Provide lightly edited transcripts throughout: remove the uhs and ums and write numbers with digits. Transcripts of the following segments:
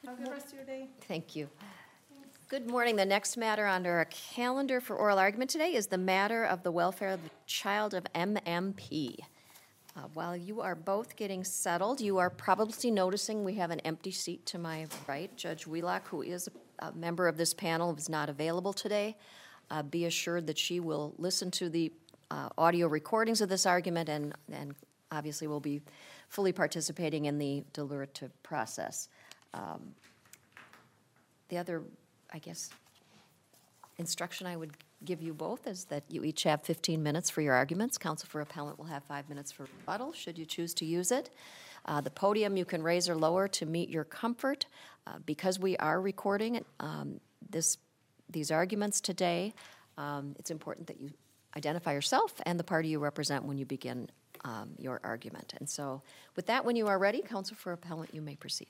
Have a good rest of your day. Thank you. Good morning. The next matter on our calendar for oral argument today is the matter of the welfare of the child of MMP. While you are both getting settled, you are probably noticing we have an empty seat to my right. Judge Wheelock, who is a member of this panel, is not available today. Be assured that she will listen to the audio recordings of this argument and obviously will be fully participating in the deliberative process. The other, I guess, instruction I would give you both is that you each have 15 minutes for your arguments. Counsel for appellant will have 5 minutes for rebuttal, should you choose to use it. The podium you can raise or lower to meet your comfort. Because we are recording these arguments today, it's important that you identify yourself and the party you represent when you begin your argument. And so with that, when you are ready, counsel for appellant, you may proceed.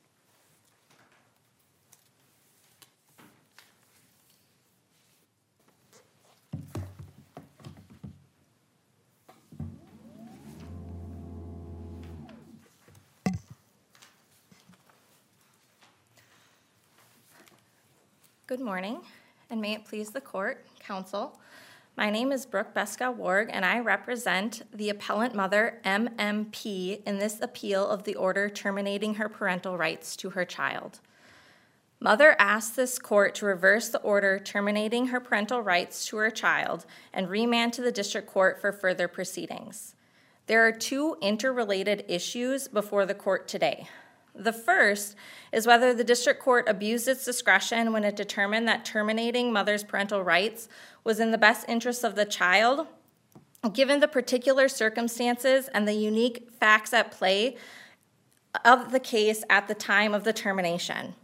Good morning, and may it please the court, counsel. My name is Brooke Beska-Warg, and I represent the appellant mother, MMP, in this appeal of the order terminating her parental rights to her child. Mother asked this court to reverse the order terminating her parental rights to her child and remand to the district court for further proceedings. There are two interrelated issues before the court today. The first is whether the district court abused its discretion when it determined that terminating mother's parental rights was in the best interest of the child, given the particular circumstances and the unique facts at play of the case at the time of the termination.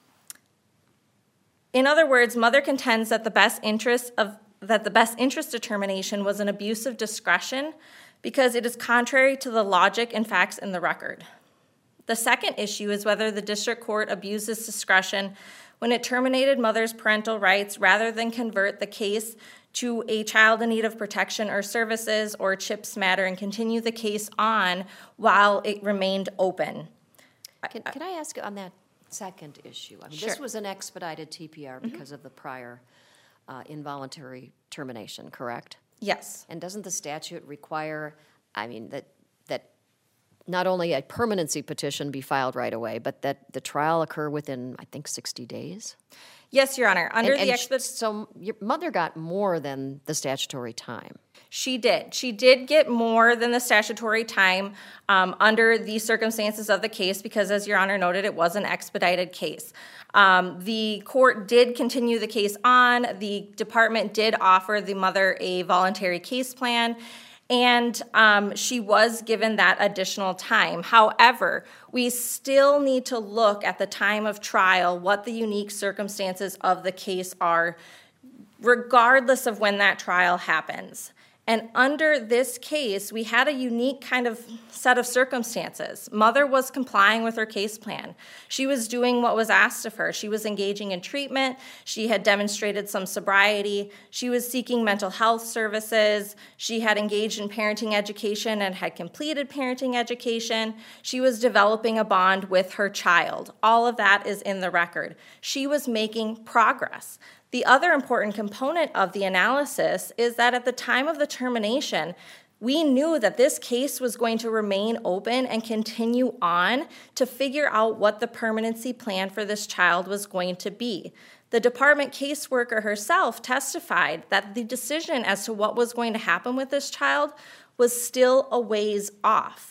In other words, mother contends that the best interest determination was an abuse of discretion because it is contrary to the logic and facts in the record. The second issue is whether the district court abused its discretion when it terminated mother's parental rights rather than convert the case to a child in need of protection or services or CHIPS matter and continue the case on while it remained open. Can I ask on that second issue? I mean, Sure. This was an expedited TPR because of the prior involuntary termination, correct? Yes. And doesn't the statute require, that not only a permanency petition be filed right away, but that the trial occur within, I think, 60 days? Yes, Your Honor. So your mother got more than the statutory time. She did. She did get more than the statutory time under the circumstances of the case because, as Your Honor noted, it was an expedited case. The court did continue the case on. The department did offer the mother a voluntary case plan, and she was given that additional time. However, we still need to look at the time of trial, what the unique circumstances of the case are, regardless of when that trial happens. And under this case, we had a unique kind of set of circumstances. Mother was complying with her case plan. She was doing what was asked of her. She was engaging in treatment. She had demonstrated some sobriety. She was seeking mental health services. She had engaged in parenting education and had completed parenting education. She was developing a bond with her child. All of that is in the record. She was making progress. The other important component of the analysis is that at the time of the termination, we knew that this case was going to remain open and continue on to figure out what the permanency plan for this child was going to be. The department caseworker herself testified that the decision as to what was going to happen with this child was still a ways off.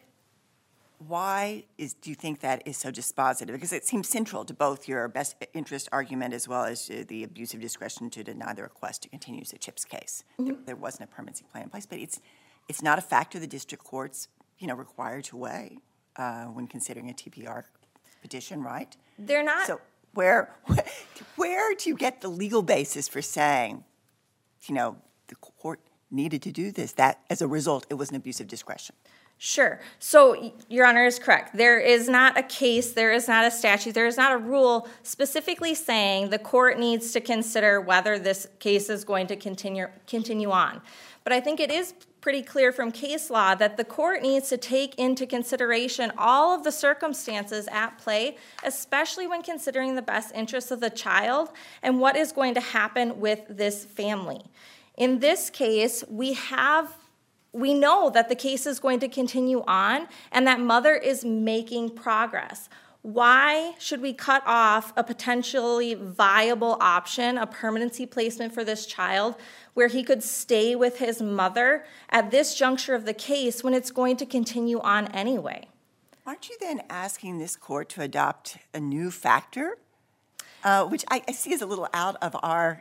Why do you think that is so dispositive? Because it seems central to both your best interest argument as well as the abuse of discretion to deny the request to continue the CHIPS case. Mm-hmm. There wasn't a permanency plan in place, but it's not a factor the district court's required to weigh when considering a TPR petition, right? They're not. So where do you get the legal basis for saying, the court needed to do this? That as a result, it was an abuse of discretion. Sure. So Your Honor is correct. There is not a case, there is not a statute, there is not a rule specifically saying the court needs to consider whether this case is going to continue on. but I think it is pretty clear from case law that the court needs to take into consideration all of the circumstances at play, especially when considering the best interests of the child and what is going to happen with this family. In this case, we know that the case is going to continue on and that mother is making progress. Why should we cut off a potentially viable option, a permanency placement for this child, where he could stay with his mother at this juncture of the case when it's going to continue on anyway? Aren't you then asking this court to adopt a new factor, which I see as a little out of our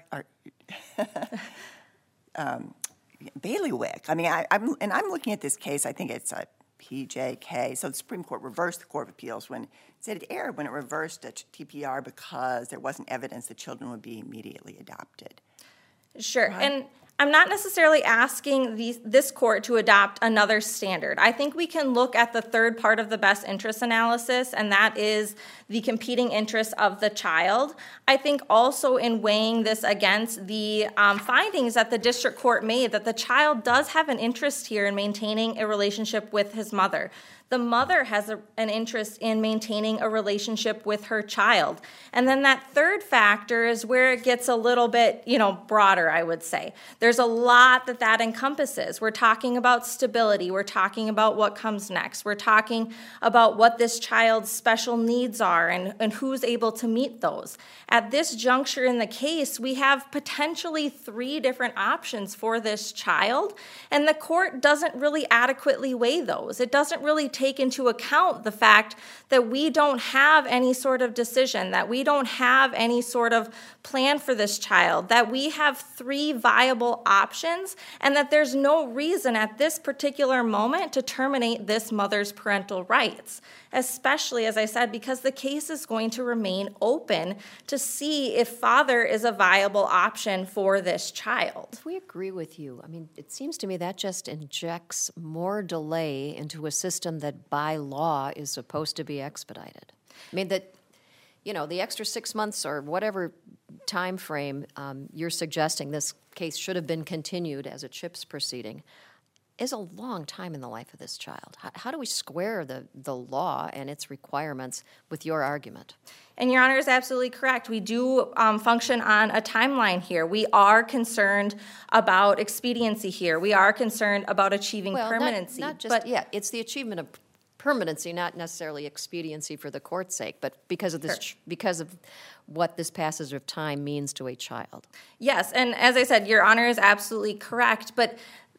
bailiwick? I mean, I'm looking at this case. I think it's a PJK. So the Supreme Court reversed the Court of Appeals when it said it erred when it reversed a TPR because there wasn't evidence that children would be immediately adopted. Sure. Right. And I'm not necessarily asking this court to adopt another standard. I think we can look at the third part of the best interest analysis, and that is the competing interests of the child. I think also in weighing this against the findings that the district court made, that the child does have an interest here in maintaining a relationship with his mother. The mother has an interest in maintaining a relationship with her child. And then that third factor is where it gets a little bit, broader, I would say. There's a lot that encompasses. We're talking about stability. We're talking about what comes next. We're talking about what this child's special needs are and who's able to meet those. At this juncture in the case, we have potentially 3 different options for this child, and the court doesn't really adequately weigh those. It doesn't really take into account the fact that we don't have any sort of decision, that we don't have any sort of plan for this child, that we have 3 viable options, and that there's no reason at this particular moment to terminate this mother's parental rights, especially, as I said, because the case is going to remain open to see if father is a viable option for this child. If we agree with you, I mean, it seems to me that just injects more delay into a system that by law is supposed to be expedited. I mean, the extra 6 months or whatever time frame you're suggesting this case should have been continued as a CHIPS proceeding is a long time in the life of this child. How do we square the law and its requirements with your argument? And Your Honor is absolutely correct. We do function on a timeline here. We are concerned about expediency here. We are concerned about achieving permanency. Not just, it's the achievement of permanency, not necessarily expediency for the court's sake, but because of this, because of what this passage of time means to a child. Yes, and as I said, Your Honor is absolutely correct. But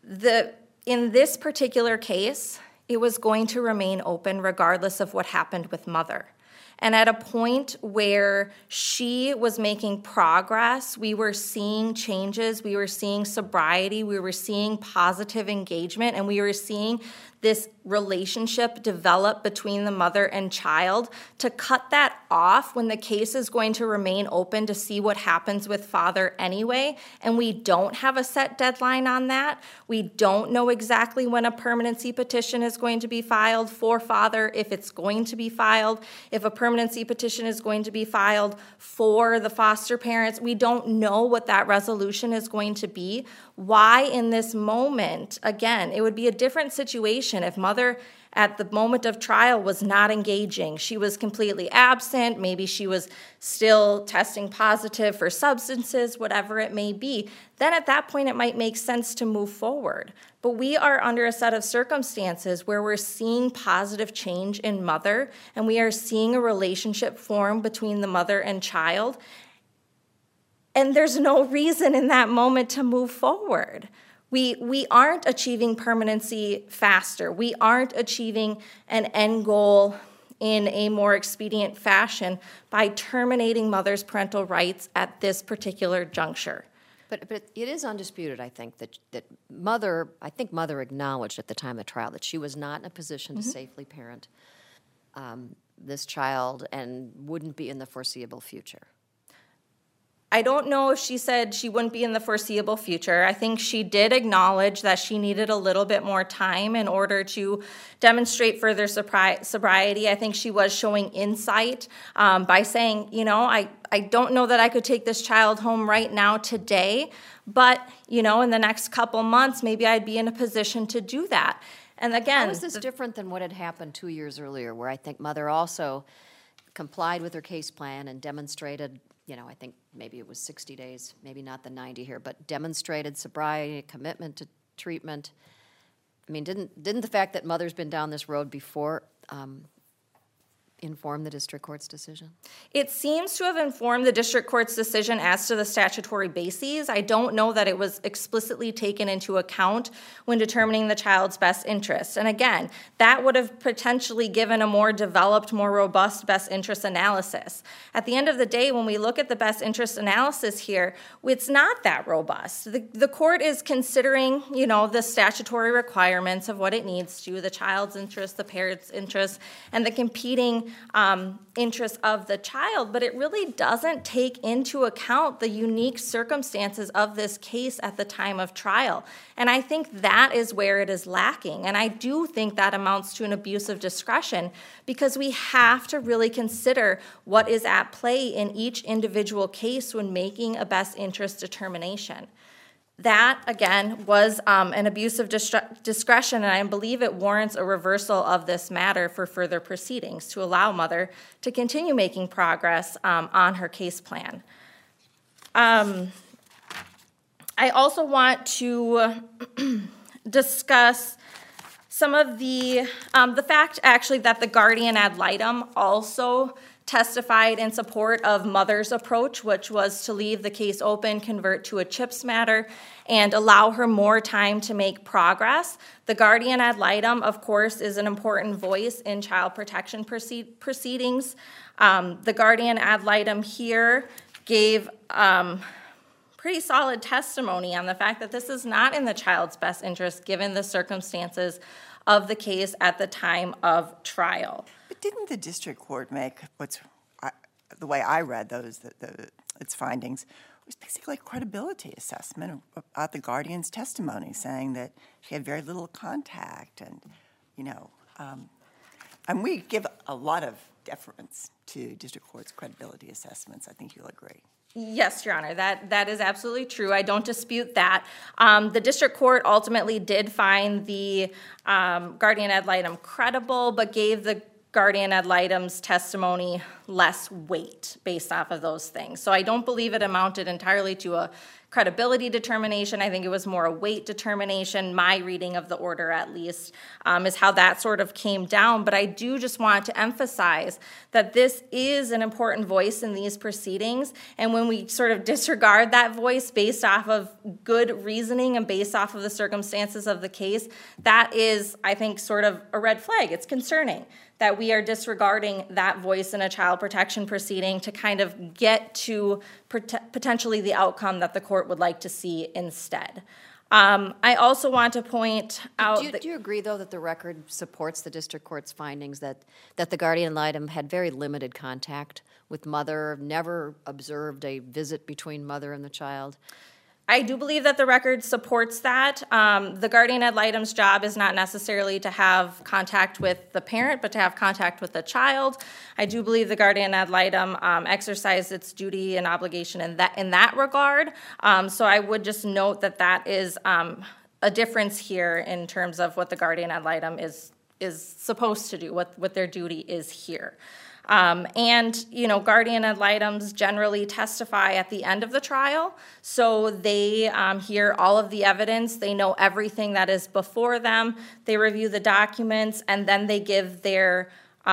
in this particular case, it was going to remain open regardless of what happened with mother. And at a point where she was making progress, we were seeing changes, we were seeing sobriety, we were seeing positive engagement, and we were seeing this relationship develop between the mother and child. To cut that off when the case is going to remain open to see what happens with father anyway, and we don't have a set deadline on that, we don't know exactly when a permanency petition is going to be filed for father, if it's going to be filed, if a permanency petition is going to be filed for the foster parents. We don't know what that resolution is going to be. Why in this moment? Again, it would be a different situation if mother at the moment of trial was not engaging. She was completely absent. Maybe she was still testing positive for substances, whatever it may be. Then at that point, it might make sense to move forward. But we are under a set of circumstances where we're seeing positive change in mother, and we are seeing a relationship form between the mother and child. And there's no reason in that moment to move forward. We aren't achieving permanency faster. We aren't achieving an end goal in a more expedient fashion by terminating mother's parental rights at this particular juncture. But it is undisputed, I think, that mother acknowledged at the time of trial that she was not in a position to safely parent this child and wouldn't be in the foreseeable future. I don't know if she said she wouldn't be in the foreseeable future. I think she did acknowledge that she needed a little bit more time in order to demonstrate further sobriety. I think she was showing insight by saying, I don't know that I could take this child home right now today, but, in the next couple months, maybe I'd be in a position to do that. And again, how is this different than what had happened 2 years earlier, where I think mother also complied with her case plan and demonstrated, I think maybe it was 60 days, maybe not the 90 here, but demonstrated sobriety, commitment to treatment. I mean, didn't the fact that mother's been down this road before inform the district court's decision? It seems to have informed the district court's decision as to the statutory bases. I don't know that it was explicitly taken into account when determining the child's best interest. And again, that would have potentially given a more developed, more robust best interest analysis. At the end of the day, when we look at the best interest analysis here, it's not that robust. The court is considering, the statutory requirements of what it needs to, the child's interest, the parent's interest, and the competing interests of the child, but it really doesn't take into account the unique circumstances of this case at the time of trial. And I think that is where it is lacking. And I do think that amounts to an abuse of discretion, because we have to really consider what is at play in each individual case when making a best interest determination. That, again, was an abuse of discretion, and I believe it warrants a reversal of this matter for further proceedings to allow mother to continue making progress on her case plan. I also want to discuss some of the fact, actually, that the guardian ad litem also testified in support of mother's approach, which was to leave the case open, convert to a CHIPS matter, and allow her more time to make progress. The guardian ad litem, of course, is an important voice in child protection proceedings. The guardian ad litem here gave pretty solid testimony on the fact that this is not in the child's best interest given the circumstances of the case at the time of trial. But didn't the district court make the way I read its findings, was basically a credibility assessment about the guardian's testimony, saying that she had very little contact, and and we give a lot of deference to district court's credibility assessments. I think you'll agree. Yes, Your Honor, that is absolutely true. I don't dispute that. The district court ultimately did find the guardian ad litem credible, but gave the guardian ad litem's testimony less weight based off of those things. So I don't believe it amounted entirely to a credibility determination. I think it was more a weight determination. My reading of the order, at least, is how that sort of came down. But I do just want to emphasize that this is an important voice in these proceedings. And when we sort of disregard that voice based off of good reasoning and based off of the circumstances of the case, that is, I think, sort of a red flag. It's concerning that we are disregarding that voice in a child protection proceeding to kind of get to potentially the outcome that the court would like to see instead. I also want to point out... Do you agree, though, that the record supports the district court's findings that the guardian ad litem had very limited contact with mother, never observed a visit between mother and the child? I do believe that the record supports that. The guardian ad litem's job is not necessarily to have contact with the parent, but to have contact with the child. I do believe the guardian ad litem exercised its duty and obligation in that regard. So I would just note that is a difference here in terms of what the guardian ad litem is supposed to do, what their duty is here. Guardian ad litems generally testify at the end of the trial, so they hear all of the evidence, they know everything that is before them, they review the documents, and then they give their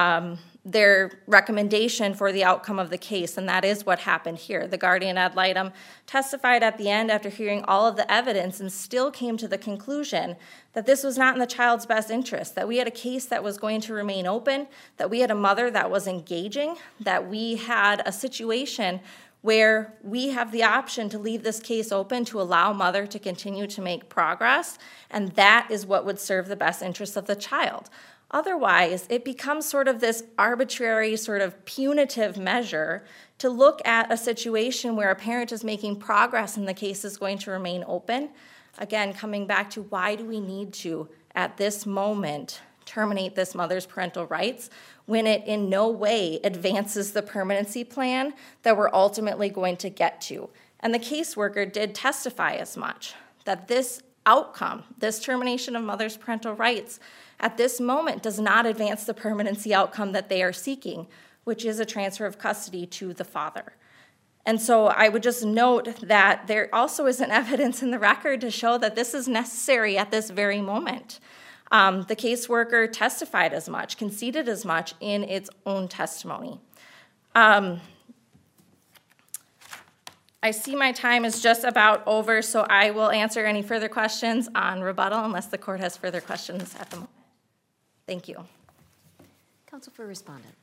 recommendation for the outcome of the case, and that is what happened here. The guardian ad litem testified at the end after hearing all of the evidence and still came to the conclusion that this was not in the child's best interest, that we had a case that was going to remain open, that we had a mother that was engaging, that we had a situation where we have the option to leave this case open to allow mother to continue to make progress, and that is what would serve the best interest of the child. Otherwise, it becomes sort of this arbitrary, sort of punitive measure to look at a situation where a parent is making progress and the case is going to remain open. Again, coming back to why do we need to, at this moment, terminate this mother's parental rights when it in no way advances the permanency plan that we're ultimately going to get to. And the caseworker did testify as much, that this outcome, this termination of mother's parental rights, at this moment does not advance the permanency outcome that they are seeking, which is a transfer of custody to the father. And so I would just note that there also isn't evidence in the record to show that this is necessary at this very moment. The caseworker testified as much, conceded as much in its own testimony. I see my time is just about over, so I will answer any further questions on rebuttal unless the court has further questions at the moment. Thank you. Counsel for respondent.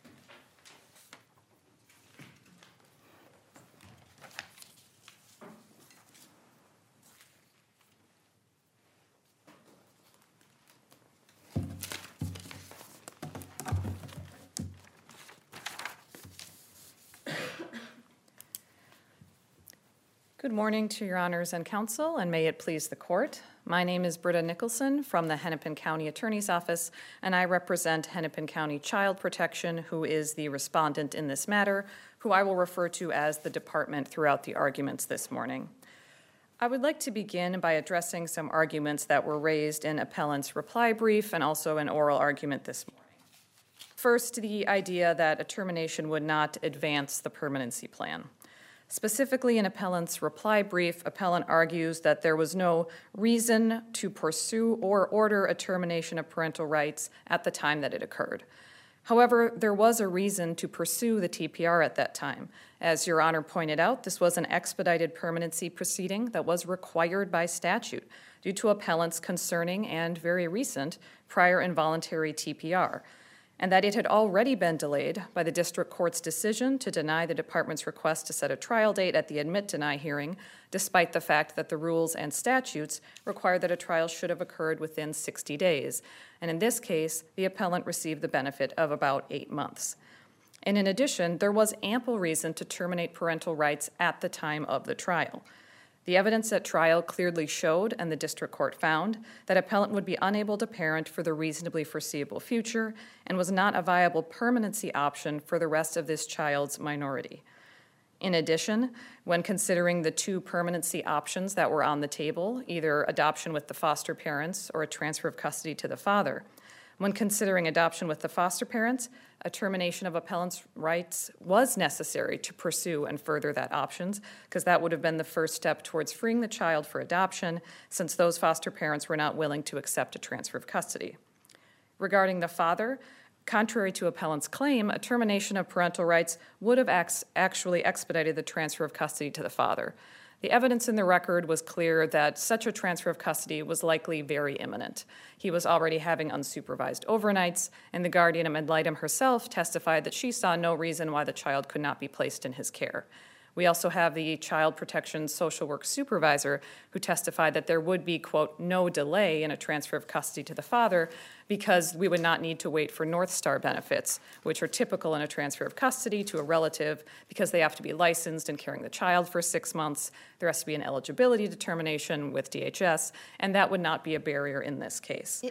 Good morning to your honors and counsel, and may it please the court. My name is Britta Nicholson from the Hennepin County Attorney's Office, and I represent Hennepin County Child Protection, who is the respondent in this matter, who I will refer to as the department throughout the arguments this morning. I would like to begin by addressing some arguments that were raised in appellant's reply brief and also an oral argument this morning. First, the idea that a termination would not advance the permanency plan. Specifically, in appellant's reply brief, appellant argues that there was no reason to pursue or order a termination of parental rights at the time that it occurred. However, there was a reason to pursue the TPR at that time. As Your Honor pointed out, this was an expedited permanency proceeding that was required by statute due to appellant's concerning and very recent prior involuntary TPR, and that it had already been delayed by the district court's decision to deny the department's request to set a trial date at the admit-deny hearing, despite the fact that the rules and statutes require that a trial should have occurred within 60 days. And in this case, the appellant received the benefit of about 8 months. And in addition, there was ample reason to terminate parental rights at the time of the trial. The evidence at trial clearly showed, and the district court found, that appellant would be unable to parent for the reasonably foreseeable future and was not a viable permanency option for the rest of this child's minority. In addition, when considering the two permanency options that were on the table, either adoption with the foster parents or a transfer of custody to the father, when considering adoption with the foster parents, a termination of appellant's rights was necessary to pursue and further that options, because that would have been the first step towards freeing the child for adoption, since those foster parents were not willing to accept a transfer of custody. Regarding the father, contrary to appellant's claim, a termination of parental rights would have actually expedited the transfer of custody to the father. The evidence in the record was clear that such a transfer of custody was likely very imminent. He was already having unsupervised overnights, and the guardian ad litem herself testified that she saw no reason why the child could not be placed in his care. We also have the child protection social work supervisor who testified that there would be, quote, no delay in a transfer of custody to the father because we would not need to wait for North Star benefits, which are typical in a transfer of custody to a relative because they have to be licensed in caring the child for 6 months. There has to be an eligibility determination with DHS, and that would not be a barrier in this case.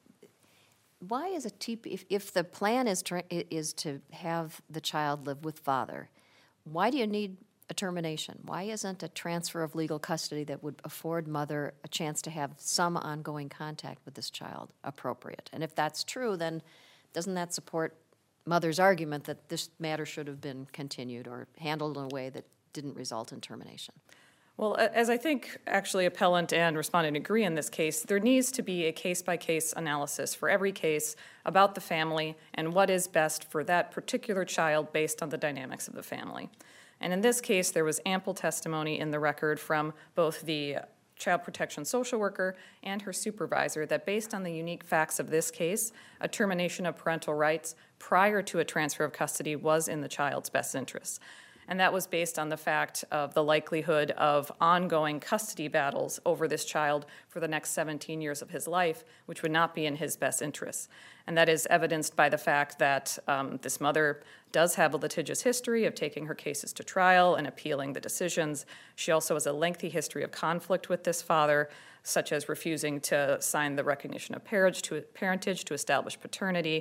Why is a TP, if the plan is to have the child live with father, why do you need a termination? Why isn't a transfer of legal custody that would afford mother a chance to have some ongoing contact with this child appropriate? And if that's true, then doesn't that support mother's argument that this matter should have been continued or handled in a way that didn't result in termination? Well, as I think actually appellant and respondent agree in this case, there needs to be a case-by-case analysis for every case about the family and what is best for that particular child based on the dynamics of the family. And in this case, there was ample testimony in the record from both the child protection social worker and her supervisor that based on the unique facts of this case, a termination of parental rights prior to a transfer of custody was in the child's best interest. And that was based on the fact of the likelihood of ongoing custody battles over this child for the next 17 years of his life, which would not be in his best interests. And that is evidenced by the fact that this mother does have a litigious history of taking her cases to trial and appealing the decisions. She also has a lengthy history of conflict with this father, such as refusing to sign the recognition of parentage to establish paternity,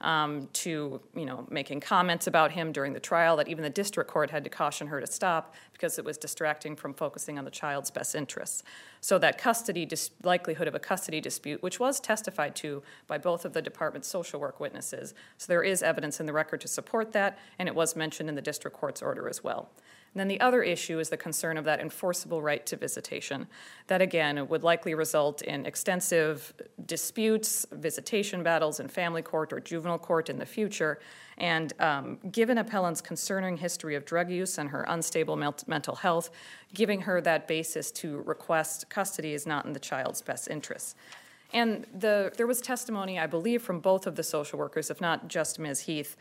to making comments about him during the trial that even the district court had to caution her to stop because it was distracting from focusing on the child's best interests. So that likelihood of a custody dispute, which was testified to by both of the department's social work witnesses, so there is evidence in the record to support that, and it was mentioned in the district court's order as well. And then the other issue is the concern of that enforceable right to visitation. That, again, would likely result in extensive disputes, visitation battles in family court or juvenile court in the future. And given appellant's concerning history of drug use and her unstable mental health, giving her that basis to request custody is not in the child's best interests. And there was testimony, I believe, from both of the social workers, if not just Ms. Heath,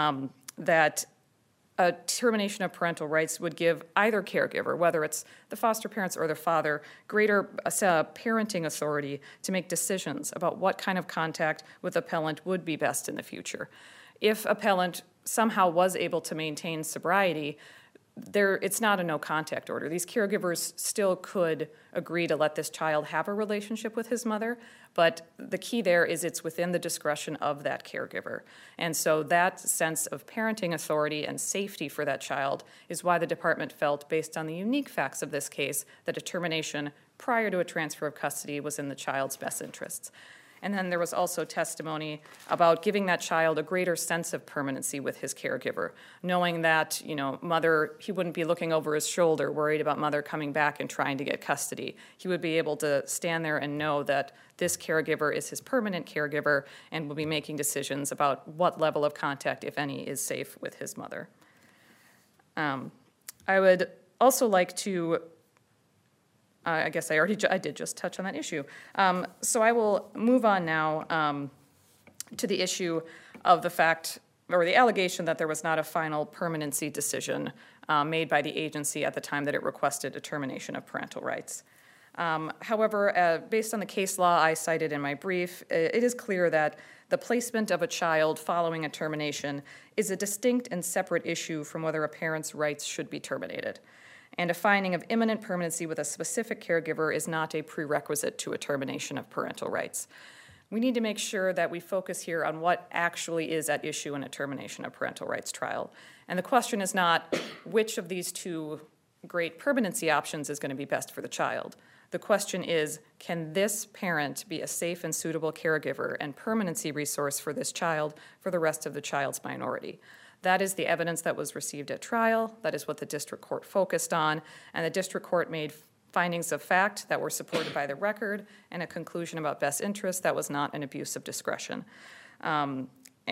that a termination of parental rights would give either caregiver, whether it's the foster parents or the father, greater parenting authority to make decisions about what kind of contact with appellant would be best in the future. If appellant somehow was able to maintain sobriety, it's not a no contact order. These caregivers still could agree to let this child have a relationship with his mother, but the key there is it's within the discretion of that caregiver. And so that sense of parenting authority and safety for that child is why the department felt, based on the unique facts of this case, that a termination prior to a transfer of custody was in the child's best interests. And then there was also testimony about giving that child a greater sense of permanency with his caregiver, knowing that, mother, he wouldn't be looking over his shoulder, worried about mother coming back and trying to get custody. He would be able to stand there and know that this caregiver is his permanent caregiver and will be making decisions about what level of contact, if any, is safe with his mother. I would also like to I guess I did just touch on that issue. So I will move on now to the issue of the fact, or the allegation that there was not a final permanency decision made by the agency at the time that it requested a termination of parental rights. However, based on the case law I cited in my brief, it is clear that the placement of a child following a termination is a distinct and separate issue from whether a parent's rights should be terminated. And a finding of imminent permanency with a specific caregiver is not a prerequisite to a termination of parental rights. We need to make sure that we focus here on what actually is at issue in a termination of parental rights trial. And the question is not which of these two great permanency options is going to be best for the child. The question is, can this parent be a safe and suitable caregiver and permanency resource for this child for the rest of the child's minority? That is the evidence that was received at trial. That is what the district court focused on. And the district court made findings of fact that were supported by the record and a conclusion about best interest that was not an abuse of discretion. I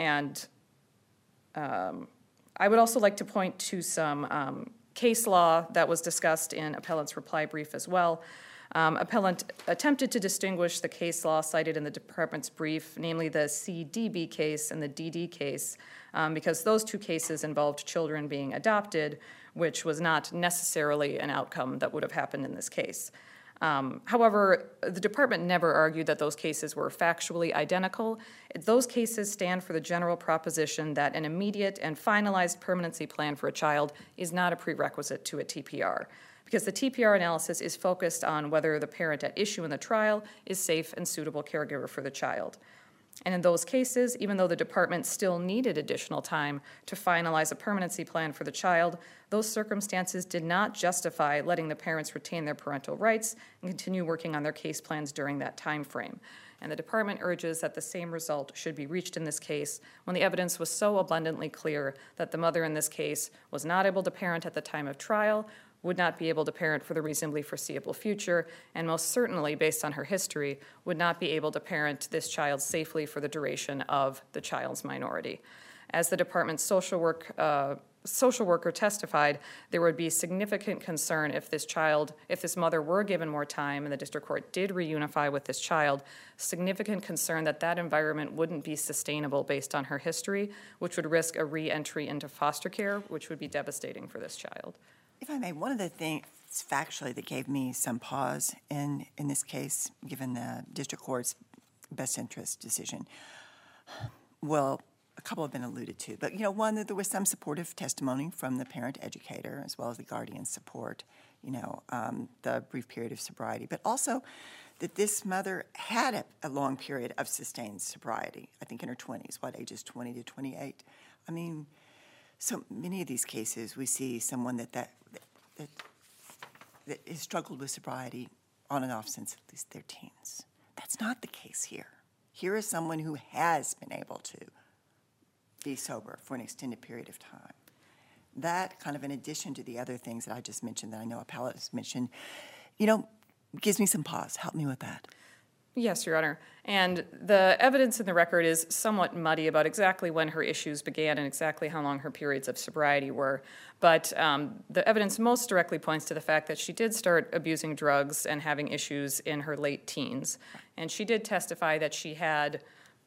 would also like to point to some case law that was discussed in appellant's reply brief as well. Appellant attempted to distinguish the case law cited in the department's brief, namely the CDB case and the DD case, because those two cases involved children being adopted, which was not necessarily an outcome that would have happened in this case. However, the department never argued that those cases were factually identical. Those cases stand for the general proposition that an immediate and finalized permanency plan for a child is not a prerequisite to a TPR, because the TPR analysis is focused on whether the parent at issue in the trial is safe and suitable caregiver for the child. And in those cases, even though the department still needed additional time to finalize a permanency plan for the child, those circumstances did not justify letting the parents retain their parental rights and continue working on their case plans during that time frame. And the department urges that the same result should be reached in this case when the evidence was so abundantly clear that the mother in this case was not able to parent at the time of trial, would not be able to parent for the reasonably foreseeable future, and most certainly, based on her history, would not be able to parent this child safely for the duration of the child's minority. As the department's social worker testified, there would be significant concern if this mother were given more time and the district court did reunify with this child, significant concern that that environment wouldn't be sustainable based on her history, which would risk a re-entry into foster care, which would be devastating for this child. If I may, one of the things factually that gave me some pause in this case, given the district court's best interest decision, well, a couple have been alluded to, but one, that there was some supportive testimony from the parent educator as well as the guardian support, the brief period of sobriety, but also that this mother had a long period of sustained sobriety, I think in her 20s, ages 20 to 28. I mean, so many of these cases we see someone that has struggled with sobriety on and off since at least their teens. That's not the case here. Here is someone who has been able to be sober for an extended period of time. That kind of, in addition to the other things that I just mentioned, that I know Appellate has mentioned, gives me some pause. Help me with that. Yes, Your Honor. And the evidence in the record is somewhat muddy about exactly when her issues began and exactly how long her periods of sobriety were. But the evidence most directly points to the fact that she did start abusing drugs and having issues in her late teens. And she did testify that she had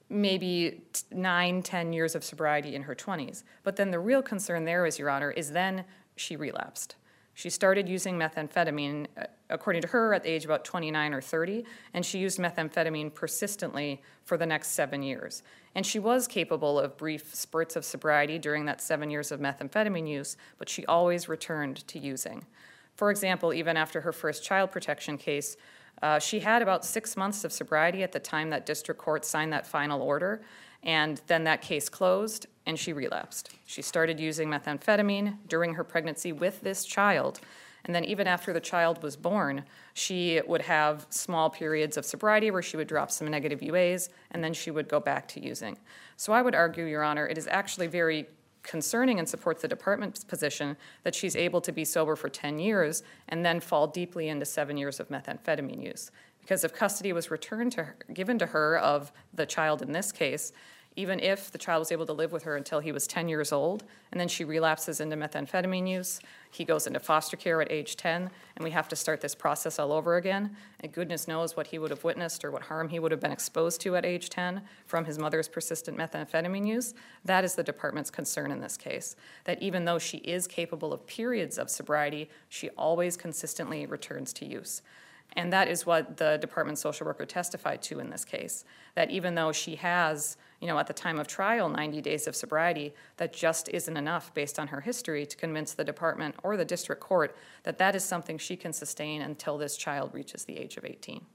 maybe 9-10 years of sobriety in her 20s. But then the real concern there is, Your Honor, is then she relapsed. She started using methamphetamine, according to her, at the age of about 29 or 30, and she used methamphetamine persistently for the next 7 years. And she was capable of brief spurts of sobriety during that 7 years of methamphetamine use, but she always returned to using. For example, even after her first child protection case, she had about 6 months of sobriety at the time that district court signed that final order, and then that case closed, and she relapsed. She started using methamphetamine during her pregnancy with this child, and then even after the child was born, she would have small periods of sobriety where she would drop some negative UAs, and then she would go back to using. So I would argue, Your Honor, it is actually very concerning and supports the department's position that she's able to be sober for 10 years and then fall deeply into 7 years of methamphetamine use. Because if custody was given to her of the child in this case, even if the child was able to live with her until he was 10 years old, and then she relapses into methamphetamine use, he goes into foster care at age 10, and we have to start this process all over again. And goodness knows what he would have witnessed or what harm he would have been exposed to at age 10 from his mother's persistent methamphetamine use. That is the department's concern in this case, that even though she is capable of periods of sobriety, she always consistently returns to use. And that is what the department social worker testified to in this case, that even though she has, at the time of trial, 90 days of sobriety, that just isn't enough based on her history to convince the department or the district court that that is something she can sustain until this child reaches the age of 18.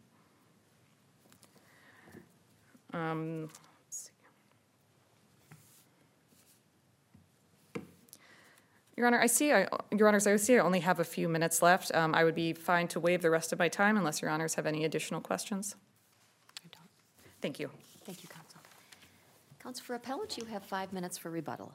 Let's see. Your Honors, I see I only have a few minutes left. I would be fine to waive the rest of my time unless Your Honors have any additional questions. I don't. Thank you. Thank you, Counsel. Counsel for Appellate, you have 5 minutes for rebuttal.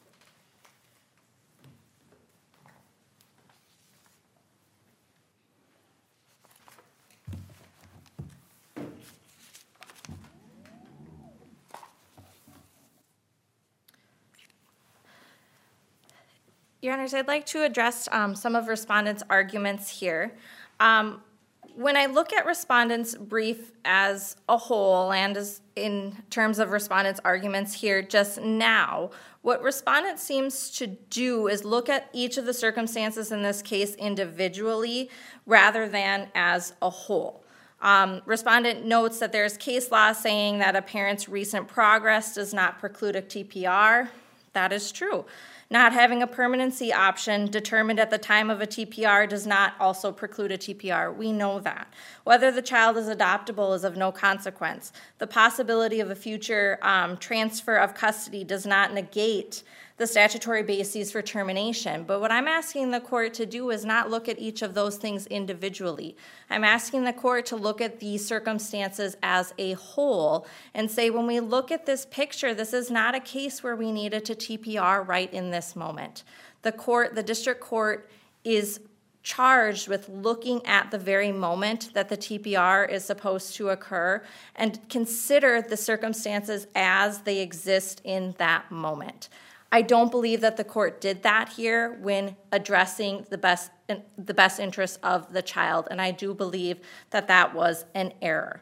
Your Honors, I'd like to address some of respondents' arguments here. When I look at respondents' brief as a whole and as in terms of respondents' arguments here just now, what respondent seems to do is look at each of the circumstances in this case individually rather than as a whole. Respondent notes that there's case law saying that a parent's recent progress does not preclude a TPR. That is true. Not having a permanency option determined at the time of a TPR does not also preclude a TPR. We know that. Whether the child is adoptable is of no consequence. The possibility of a future transfer of custody does not negate the statutory bases for termination. But what I'm asking the court to do is not look at each of those things individually. I'm asking the court to look at these circumstances as a whole and say, when we look at this picture, this is not a case where we needed to TPR right in this moment. The district court is charged with looking at the very moment that the TPR is supposed to occur and consider the circumstances as they exist in that moment. I don't believe that the court did that here when addressing the best interests of the child, and I do believe that that was an error.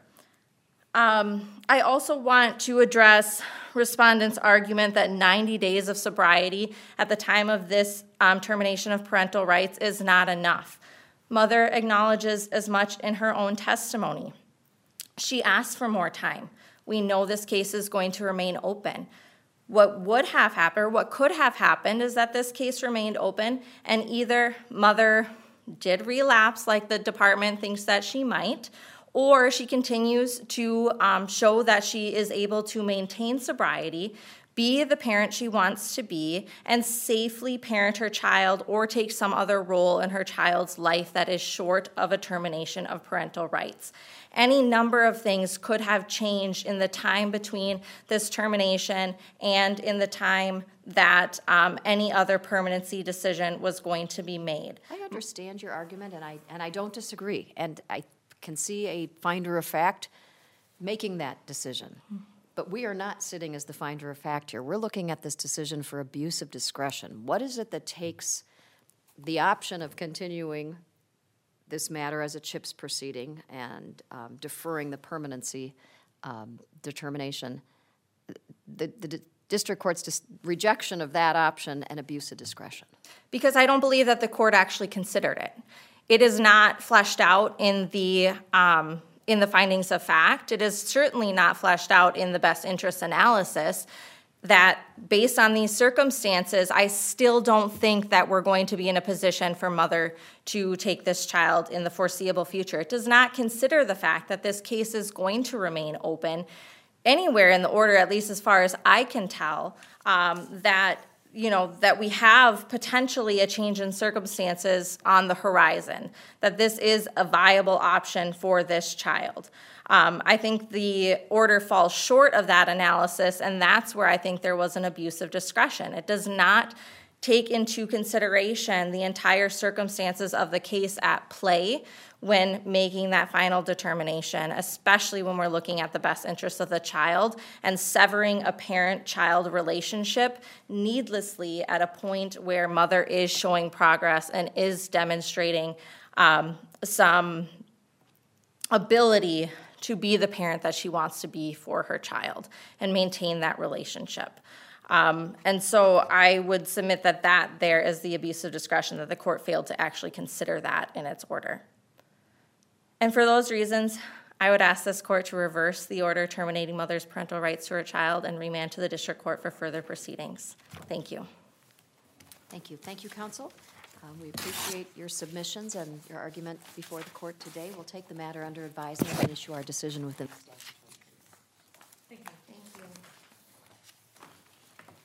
I also want to address respondents' argument that 90 days of sobriety at the time of this termination of parental rights is not enough. Mother acknowledges as much in her own testimony. She asked for more time. We know this case is going to remain open. What would have happened, or what could have happened, is that this case remained open and either mother did relapse like the department thinks that she might, or she continues to show that she is able to maintain sobriety, be the parent she wants to be, and safely parent her child or take some other role in her child's life that is short of a termination of parental rights. Any number of things could have changed in the time between this termination and in the time that any other permanency decision was going to be made. I understand your argument, and I don't disagree. And I can see a finder of fact making that decision. But we are not sitting as the finder of fact here. We're looking at this decision for abuse of discretion. What is it that takes the option of continuing this matter as a CHIPS proceeding and deferring the permanency determination, the district court's rejection of that option and abuse of discretion? Because I don't believe that the court actually considered it. It is not fleshed out in the findings of fact. It is certainly not fleshed out in the best interest analysis that based on these circumstances, I still don't think that we're going to be in a position for mother to take this child in the foreseeable future. It does not consider the fact that this case is going to remain open anywhere in the order, at least as far as I can tell, that we have potentially a change in circumstances on the horizon, that this is a viable option for this child. I think the order falls short of that analysis, and that's where I think there was an abuse of discretion. It does not take into consideration the entire circumstances of the case at play when making that final determination, especially when we're looking at the best interests of the child and severing a parent-child relationship needlessly at a point where mother is showing progress and is demonstrating some ability to be the parent that she wants to be for her child and maintain that relationship. And so I would submit that there is the abuse of discretion, that the court failed to actually consider that in its order. And for those reasons, I would ask this court to reverse the order terminating mother's parental rights to her child and remand to the district court for further proceedings. Thank you. Thank you. Thank you, counsel. We appreciate your submissions and your argument before the court today. We'll take the matter under advisement and issue our decision within the statute.